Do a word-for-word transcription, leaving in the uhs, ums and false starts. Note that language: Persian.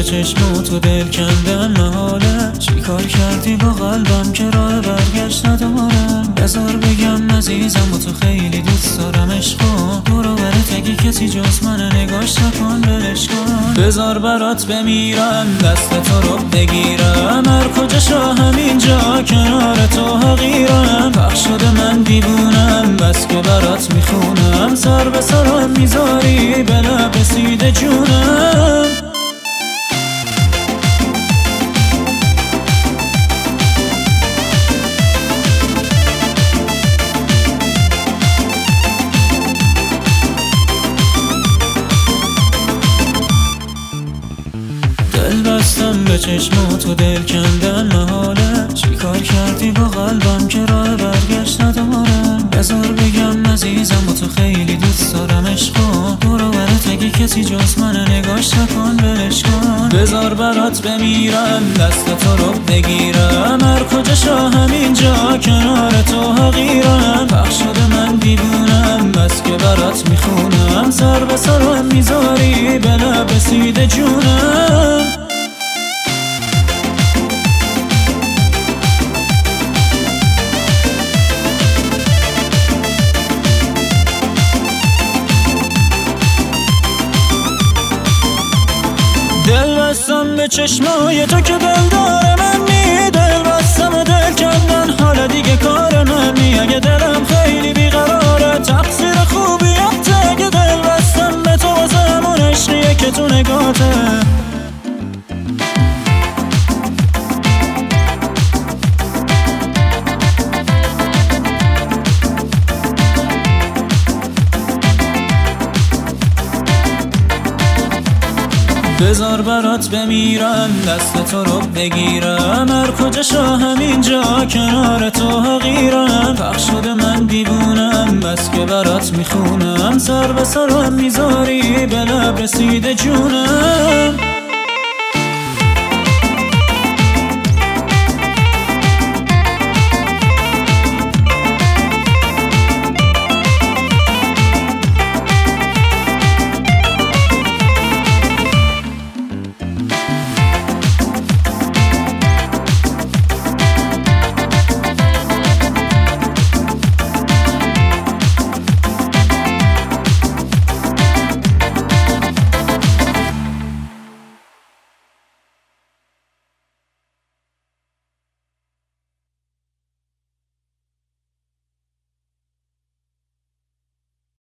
چشمات و دل کندم محاله. چی کار کردی با قلبم که راه برگشت ندارم؟ بذار بگم عزیزم و تو خیلی دوست دارم عشقا. برو برات اگه کسی جز من نگاش نکن ولش کن. بذار برات بمیرم دست تو رو بگیرم، هر کجا شا همینجا کنار تو حقیرم. بخش شده من دیوونم بس که برات میخونم، سر به سرم میذاری به لب رسیده جونم. دل بستم به چشمات و دل کندم محاله. چی کار کردی با قلبم که راه برگشت ندارم؟ بذار بگم عزیزم و تو خیلی دوست دارم عشقا. برو برات اگه کسی جز من نگاش نکن ولش کن. بذار برات بمیرم دست تو رو بگیرم، هر کجا شا همینجا کنار تو حقیرم. بخش شده من دیوونم بس که برات میخونم، سر به سرم میذاری به لب رسیده جونم. دل بستم به چشمای تو که دل داره منی، دل بستم و دل کندن حالا دیگه کار منی. اگه دلم خیلی بیقراره تقصیر خوبیته، اگه دل بستم به تو واسه همون عشقیه که تو نگاته. بذار برات بمیرم دست تو رو بگیرم، هر کجا شا همینجا کنار تو حقیرم. بخش شده من دیوونم بس که برات میخونم، سر به سرم میذاری به لب رسیده جونم.